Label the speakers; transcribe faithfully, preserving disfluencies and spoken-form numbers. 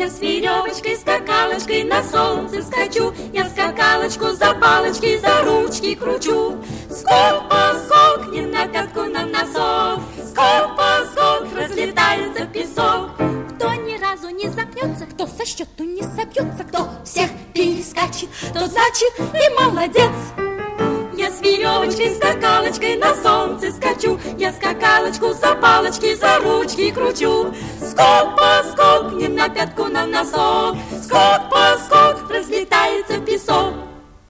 Speaker 1: Я с веревочкой, скакалочкой на солнце скачу, я скакалочку за палочки, за ручки кручу. Скок-поскок, не на пятку, на носок, скок-поскок, разлетается песок. Кто ни разу не запнется, кто со счету не собьется, кто всех перескачет, то значит и молодец. Я с веревочкой, скакалочкой на солнце скачу, я скакалочку за палочки, за ручки кручу. Скок-поскок, не на пятку, на носок, скок-поскок,